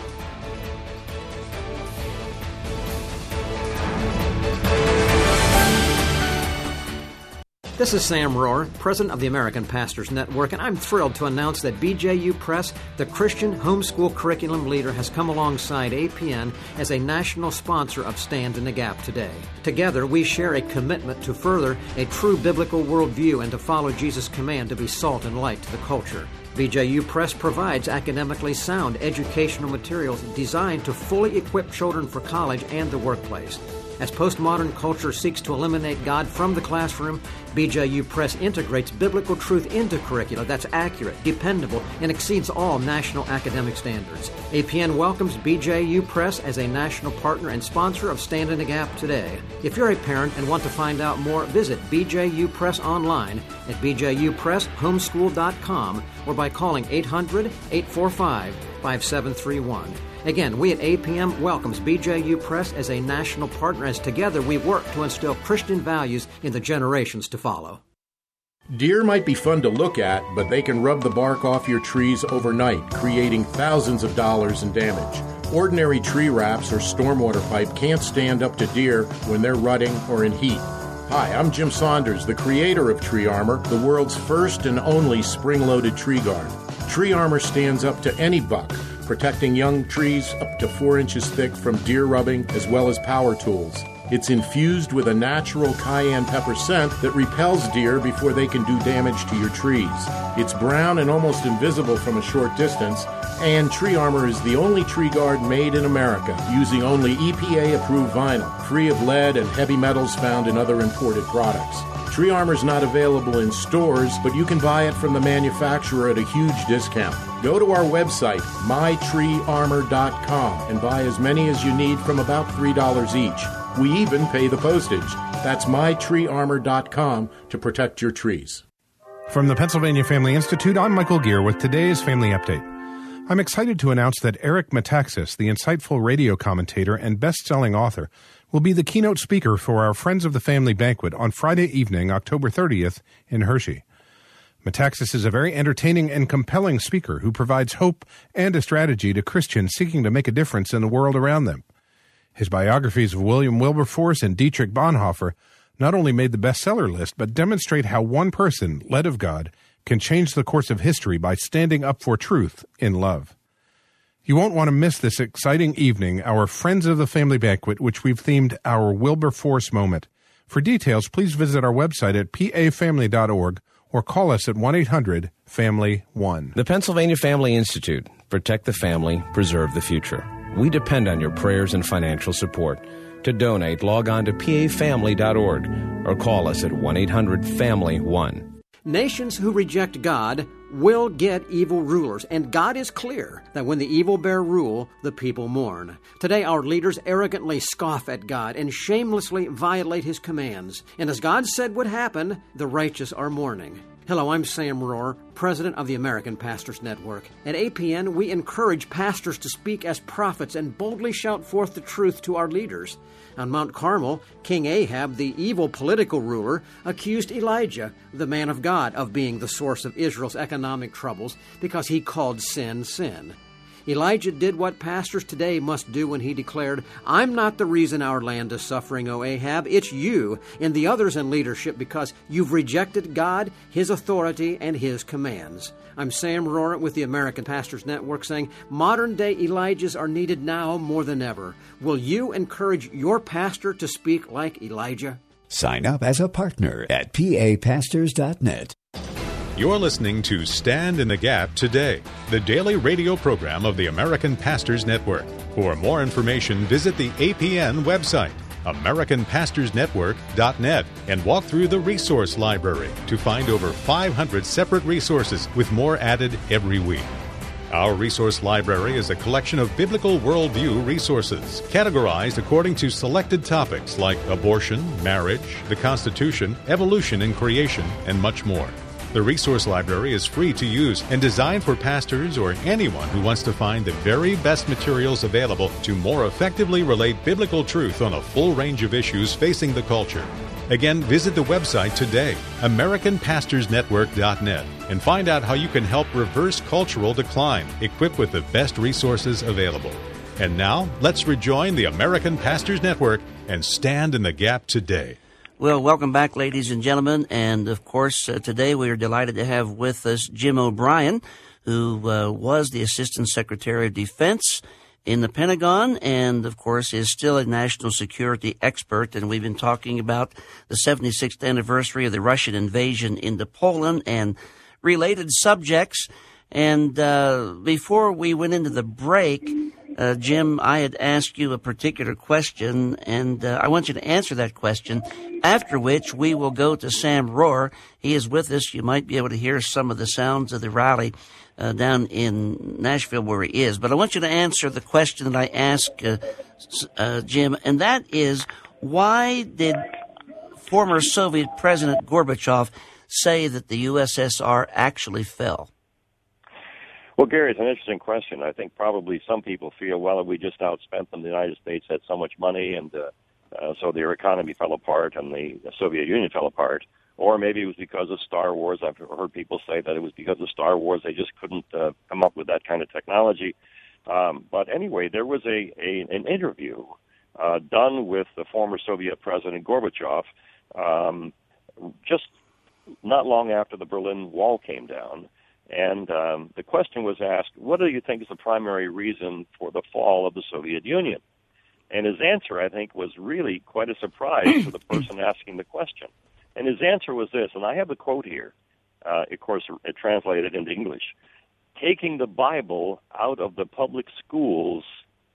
This is Sam Rohr, president of the American Pastors Network, and I'm thrilled to announce that B J U Press, the Christian homeschool curriculum leader, has come alongside A P N as a national sponsor of Stand in the Gap today. Together, we share a commitment to further a true biblical worldview and to follow Jesus' command to be salt and light to the culture. B J U Press provides academically sound educational materials designed to fully equip children for college and the workplace. As postmodern culture seeks to eliminate God from the classroom, B J U Press integrates biblical truth into curricula that's accurate, dependable, and exceeds all national academic standards. A P N welcomes B J U Press as a national partner and sponsor of Stand in the Gap today. If you're a parent and want to find out more, visit B J U Press online at b j u press homeschool dot com or by calling eight hundred, eight four five, five seven three one. Again, we at A P M welcomes B J U Press as a national partner as together we work to instill Christian values in the generations to follow. Deer might be fun to look at, but they can rub the bark off your trees overnight, creating thousands of dollars in damage. Ordinary tree wraps or stormwater pipe can't stand up to deer when they're rutting or in heat. Hi, I'm Jim Saunders, the creator of Tree Armor, the world's first and only spring-loaded tree guard. Tree Armor stands up to any buck, protecting young trees up to four inches thick from deer rubbing as well as power tools. It's infused with a natural cayenne pepper scent that repels deer before they can do damage to your trees. It's brown and almost invisible from a short distance, and Tree Armor is the only tree guard made in America using only E P A-approved vinyl, free of lead and heavy metals found in other imported products. Tree Armor is not available in stores, but you can buy it from the manufacturer at a huge discount. Go to our website, my tree armor dot com, and buy as many as you need from about three dollars each. We even pay the postage. That's my tree armor dot com to protect your trees. From the Pennsylvania Family Institute, I'm Michael Gear with today's Family Update. I'm excited to announce that Eric Metaxas, the insightful radio commentator and best-selling author, will be the keynote speaker for our Friends of the Family banquet on Friday evening, October thirtieth, in Hershey. Metaxas is a very entertaining and compelling speaker who provides hope and a strategy to Christians seeking to make a difference in the world around them. His biographies of William Wilberforce and Dietrich Bonhoeffer not only made the bestseller list, but demonstrate how one person, led of God, can change the course of history by standing up for truth in love. You won't want to miss this exciting evening, our Friends of the Family banquet, which we've themed our Wilberforce Moment. For details, please visit our website at p a family dot org or call us at one eight hundred family one. The Pennsylvania Family Institute. Protect the family, preserve the future. We depend on your prayers and financial support. To donate, log on to p a family dot org or call us at one eight hundred family one. Nations who reject God will get evil rulers, and God is clear that when the evil bear rule, the people mourn. Today, our leaders arrogantly scoff at God and shamelessly violate His commands. And as God said would happen, the righteous are mourning. Hello, I'm Sam Rohr, president of the American Pastors Network. At A P N, we encourage pastors to speak as prophets and boldly shout forth the truth to our leaders. On Mount Carmel, King Ahab, the evil political ruler, accused Elijah, the man of God, of being the source of Israel's economic troubles because he called sin, sin. Elijah did what pastors today must do when he declared, I'm not the reason our land is suffering, O Ahab. It's you and the others in leadership because you've rejected God, His authority, and His commands. I'm Sam Rohr with the American Pastors Network saying modern-day Elijahs are needed now more than ever. Will you encourage your pastor to speak like Elijah? Sign up as a partner at p a pastors dot net. You're listening to Stand in the Gap Today, the daily radio program of the American Pastors Network. For more information, visit the A P N website, American Pastors Network dot net and walk through the resource library to find over five hundred separate resources with more added every week. Our resource library is a collection of biblical worldview resources, categorized according to selected topics like abortion, marriage, the Constitution, evolution and creation, and much more. The resource library is free to use and designed for pastors or anyone who wants to find the very best materials available to more effectively relate biblical truth on a full range of issues facing the culture. Again, visit the website today, American Pastors Network dot net, and find out how you can help reverse cultural decline, equipped with the best resources available. And now, let's rejoin the American Pastors Network and stand in the gap today. Well, welcome back, ladies and gentlemen. And, of course, uh, today we are delighted to have with us Jim O'Brien, who uh, was the Assistant Secretary of Defense in the Pentagon and, of course, is still a national security expert. And we've been talking about the seventy-sixth anniversary of the Russian invasion into Poland and related subjects. And uh, before we went into the break, uh, Jim, I had asked you a particular question, and uh, I want you to answer that question, after which we will go to Sam Rohrer. He is with us. You might be able to hear some of the sounds of the rally uh, down in Nashville where he is. But I want you to answer the question that I asked uh, uh, Jim, and that is, why did former Soviet President Gorbachev say that the U S S R actually fell? Well, Gary, it's an interesting question. I think probably some people feel, well, we just outspent them. The United States had so much money, and uh, uh, so their economy fell apart and the Soviet Union fell apart. Or maybe it was because of Star Wars. I've heard people say that it was because of Star Wars. They just couldn't uh, come up with that kind of technology. Um, but anyway, there was a, a an interview uh, done with the former Soviet President Gorbachev um, just not long after the Berlin Wall came down. And um, the question was asked, what do you think is the primary reason for the fall of the Soviet Union? And his answer, I think, was really quite a surprise to the person asking the question. And his answer was this, and I have the quote here, uh, of course, it translated into English. Taking the Bible out of the public schools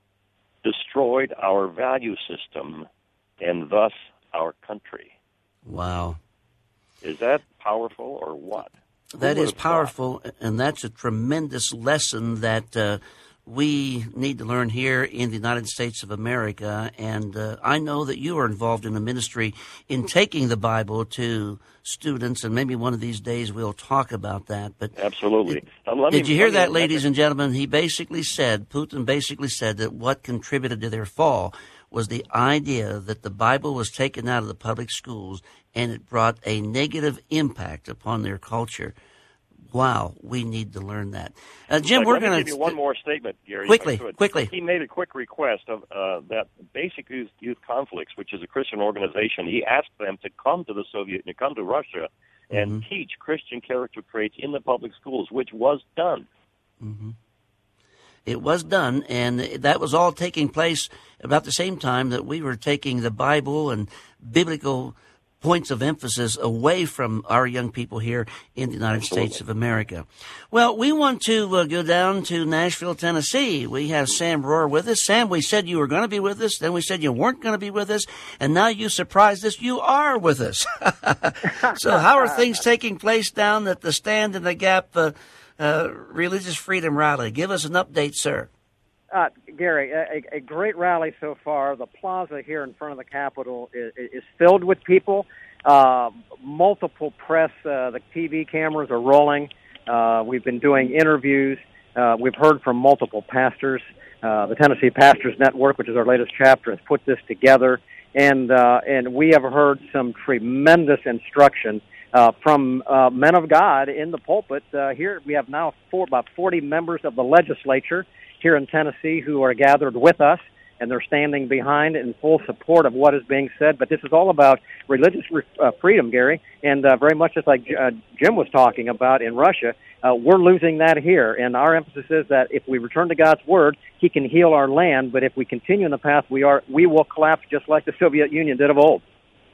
destroyed our value system and thus our country. Wow. Is that powerful or what? That is powerful, and that's a tremendous lesson that uh, we need to learn here in the United States of America. And uh, I know that you are involved in a ministry in taking the Bible to students, and maybe one of these days we'll talk about that. But absolutely. Did, me, did you hear that, me, ladies and gentlemen? He basically said, Putin basically said that what contributed to their fall was the idea that the Bible was taken out of the public schools and it brought a negative impact upon their culture. Wow, we need to learn that. Uh, Jim, like, we're going to give you one more statement, Gary. Quickly, quickly. He made a quick request of uh, that Basic Youth, Youth Conflicts, which is a Christian organization. He asked them to come to the Soviet, to come to Russia, and mm-hmm. teach Christian character traits in the public schools, which was done. Mm-hmm. It was done, and that was all taking place about the same time that we were taking the Bible and biblical points of emphasis away from our young people here in the United Absolutely. States of America. Well, we want to uh, go down to Nashville, Tennessee. We have Sam Rohrer with us. Sam, we said you were going to be with us, then we said you weren't going to be with us, and now you surprised us. You are with us. So how are things taking place down at the Stand in the Gap uh, uh, Religious Freedom Rally? Give us an update, sir. Uh, Gary, a, a great rally so far. The plaza here in front of the Capitol is, is filled with people. Uh, multiple press, uh, the T V cameras are rolling. Uh, we've been doing interviews. Uh, we've heard from multiple pastors. Uh, the Tennessee Pastors Network, which is our latest chapter, has put this together. And, uh, and we have heard some tremendous instruction uh, from uh, men of God in the pulpit. Uh, here we have now four, about forty members of the legislature here in Tennessee who are gathered with us, and they're standing behind in full support of what is being said. But this is all about religious uh, freedom, Gary, and uh, very much just like uh, Jim was talking about in Russia, uh, we're losing that here. And our emphasis is that if we return to God's Word, He can heal our land, but if we continue in the path we are, we will collapse just like the Soviet Union did of old.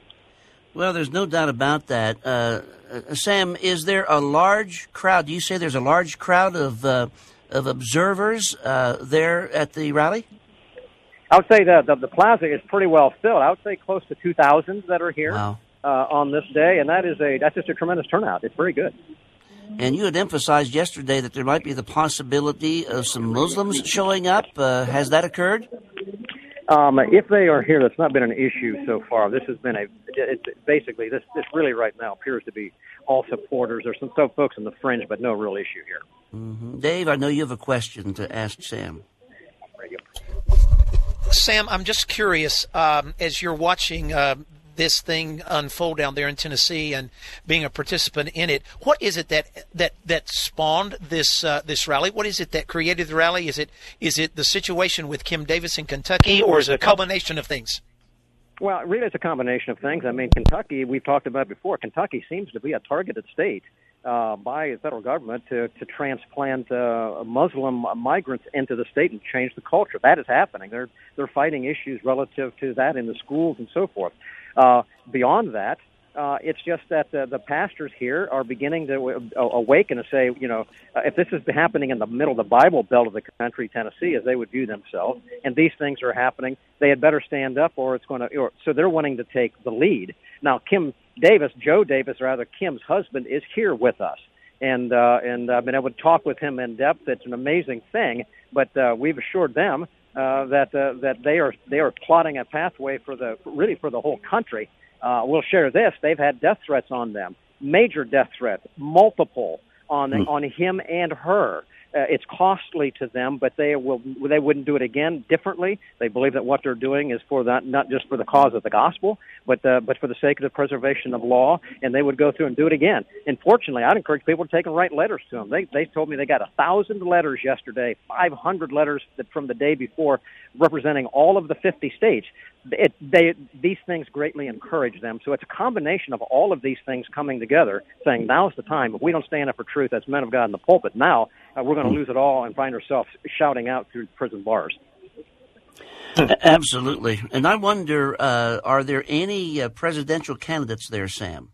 Well, there's no doubt about that. Uh, uh, Sam, is there a large crowd? Do you say there's a large crowd of uh, of observers uh, there at the rally? I would say that the, the plaza is pretty well filled. I would say close to two thousand that are here wow. uh, on this day, and that is a that's just a tremendous turnout. It's very good. And you had emphasized yesterday that there might be the possibility of some Muslims showing up. Uh, has that occurred? Um, if they are here, that's not been an issue so far. This has been a it's basically this this really right now appears to be all supporters. There's some some folks on the fringe, but no real issue here. Mm-hmm. Dave, I know you have a question to ask Sam. Sam, I'm just curious, um, as you're watching uh, this thing unfold down there in Tennessee and being a participant in it, what is it that that, that spawned this uh, this rally? What is it that created the rally? Is it is it the situation with Kim Davis in Kentucky, or is it a combination of things? Well, really, it's a combination of things. I mean, Kentucky, we've talked about before, Kentucky seems to be a targeted state uh, by the federal government to, to transplant uh, Muslim migrants into the state and change the culture. That is happening. They're, they're fighting issues relative to that in the schools and so forth. Uh, beyond that, uh, it's just that uh, the pastors here are beginning to uh, awaken and say, you know, uh, if this is happening in the middle of the Bible Belt of the country, Tennessee, as they would view themselves, and these things are happening, they had better stand up, or it's going to. Or, so they're wanting to take the lead. Now, Kim Davis, Joe Davis, rather, Kim's husband, is here with us, and uh, and I've been able to talk with him in depth. It's an amazing thing, but uh, we've assured them uh, that uh, that they are they are plotting a pathway for the really for the whole country. Uh, we'll share this. They've had death threats on them, major death threats, multiple on mm. on him and her. Uh, it's costly to them, but they will they wouldn't do it again differently. They believe that what they're doing is for that, not just for the cause of the gospel, but uh, but for the sake of the preservation of law, and they would go through and do it again. And fortunately, I'd encourage people to take and write letters to them. They they told me they got a thousand letters yesterday, five hundred letters that from the day before, representing all of the fifty states. It, they, these things greatly encourage them. So it's a combination of all of these things coming together, saying now's the time. If we don't stand up for truth as men of God in the pulpit now, uh, we're going to lose it all and find ourselves shouting out through prison bars. Absolutely. And I wonder, uh, are there any uh, presidential candidates there, Sam?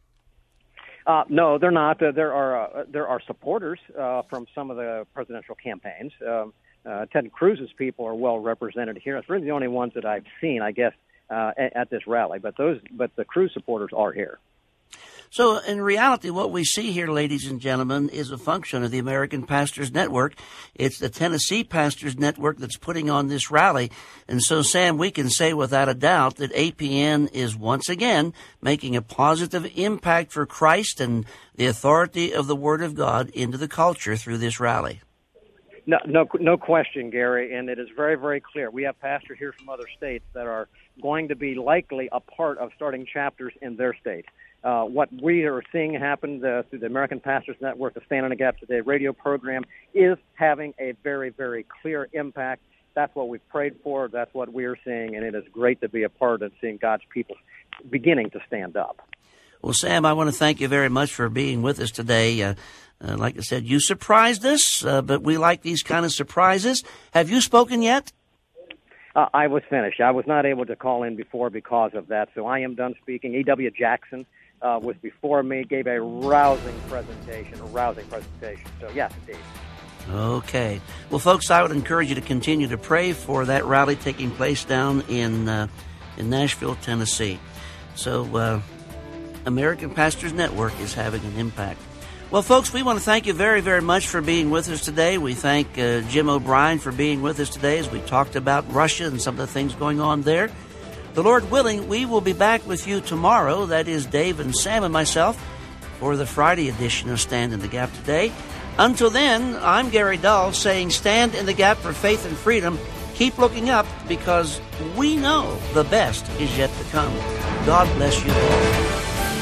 Uh, no, they're not. Uh, there are uh, there are supporters uh, from some of the presidential campaigns. Um, Uh, Ted Cruz's people are well represented here. It's really the only ones that I've seen, I guess, uh, at, at this rally. But those, but the Cruz supporters are here. So, in reality, what we see here, ladies and gentlemen, is a function of the American Pastors Network. It's the Tennessee Pastors Network that's putting on this rally. And so, Sam, we can say without a doubt that A P N is once again making a positive impact for Christ and the authority of the Word of God into the culture through this rally. No, no, no question, Gary, and it is very, very clear. We have pastors here from other states that are going to be likely a part of starting chapters in their state. Uh, what we are seeing happen uh, through the American Pastors Network, the Stand in the Gap Today radio program, is having a very, very clear impact. That's what we've prayed for. That's what we're seeing, and it is great to be a part of seeing God's people beginning to stand up. Well, Sam, I want to thank you very much for being with us today. Uh, uh, like I said, you surprised us, uh, but we like these kind of surprises. Have you spoken yet? Uh, I was finished. I was not able to call in before because of that, so I am done speaking. E W. Jackson uh, was before me, gave a rousing presentation, a rousing presentation. So, yes, indeed. Okay. Well, folks, I would encourage you to continue to pray for that rally taking place down in uh, in Nashville, Tennessee. So, uh, American Pastors Network is having an impact. Well, folks, we want to thank you very, very much for being with us today. We thank uh, Jim O'Brien for being with us today as we talked about Russia and some of the things going on there. The Lord willing, we will be back with you tomorrow. That is Dave and Sam and myself for the Friday edition of Stand in the Gap Today. Until then, I'm Gary Dahl saying stand in the gap for faith and freedom. Keep looking up because we know the best is yet to come. God bless you all.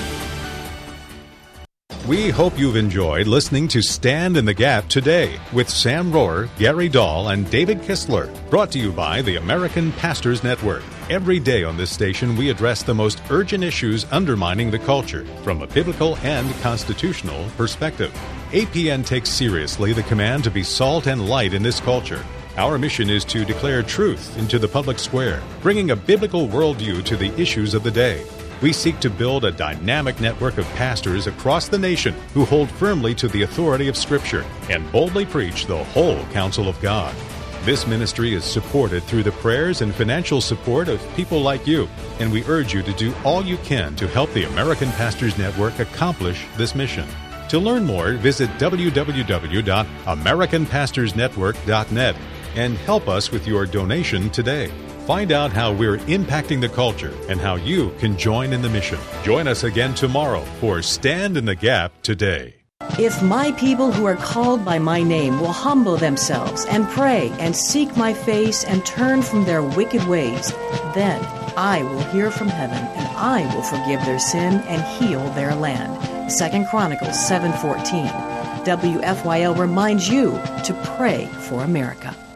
We hope you've enjoyed listening to Stand in the Gap Today with Sam Rohrer, Gary Dahl, and David Kistler, brought to you by the American Pastors Network. Every day on this station, we address the most urgent issues undermining the culture from a biblical and constitutional perspective. A P N takes seriously the command to be salt and light in this culture. Our mission is to declare truth into the public square, bringing a biblical worldview to the issues of the day. We seek to build a dynamic network of pastors across the nation who hold firmly to the authority of Scripture and boldly preach the whole counsel of God. This ministry is supported through the prayers and financial support of people like you, and we urge you to do all you can to help the American Pastors Network accomplish this mission. To learn more, visit w w w dot american pastors network dot net and help us with your donation today. Find out how we're impacting the culture and how you can join in the mission. Join us again tomorrow for Stand in the Gap Today. If my people who are called by my name will humble themselves and pray and seek my face and turn from their wicked ways, then I will hear from heaven and I will forgive their sin and heal their land. Second Chronicles seven fourteen. W F Y L reminds you to pray for America.